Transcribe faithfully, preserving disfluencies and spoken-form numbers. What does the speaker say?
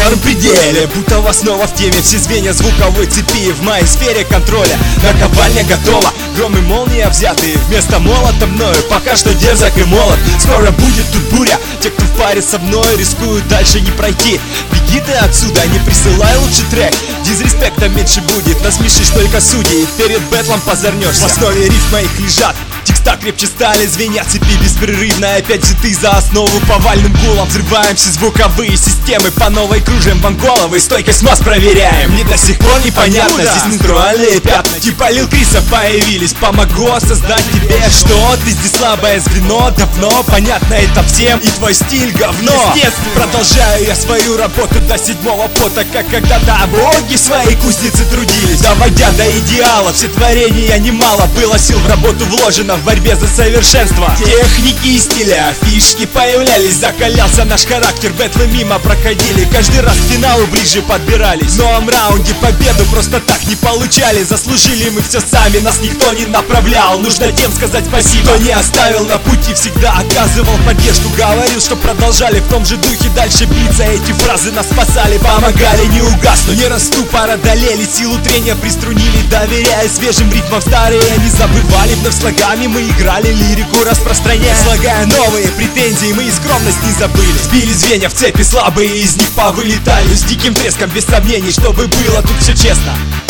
втором пределе. Будто вас снова в теме, все звенья звуковой цепи в моей сфере контроля. Наковальня готова, гром и молния взяты вместо молота мною, пока что дерзок и молод. Скоро будет тут буря, те, кто в паре со мной, рискуют дальше не пройти. Беги ты отсюда, не присылай лучше трек, дизреспекта меньше будет, насмешишь только судей, перед бэтлом позорнешься. В основе рифм моих лежат текста крепче стали, звенят цепи беспрерывно. Опять же ты за основу повальным гулом. Взрываем все звуковые системы, по новой кружим вам головы, стойкость масс проверяем. Мне до сих пор непонятно, здесь менструальные пятна типа Лил Криса появились. Помогу создать тебе что? Ты здесь слабое звено, давно понятно это всем, и твой стиль говно. Продолжаю я свою работу до седьмого пота, как когда-то боги в своей кузнице трудились, доводя до идеала все творения немало. Было сил в работу вложено, в борьбе за совершенство техники и стиля. Фишки появлялись, закалялся наш характер, бэтлы мимо проходили, каждый раз к финалу ближе подбирались. В новом раунде победу просто так не получали, заслужили мы все сами, нас никто не направлял. Нужно тем сказать спасибо, кто не оставил на пути, всегда оказывал поддержку, говорил, что продолжали в том же духе дальше биться. Эти фразы нас спасали, помогали не угаснуть, не раз ступор одолели, силу трения приструнили, доверяя свежим ритмам старые не забывали. Вновь слогами мы играли, лирику распространяя, слагая новые претензии, мы и скромность не забыли. Сбили звенья в цепи, слабые из них повылетали с диким треском, без сомнений, чтобы было тут все честно.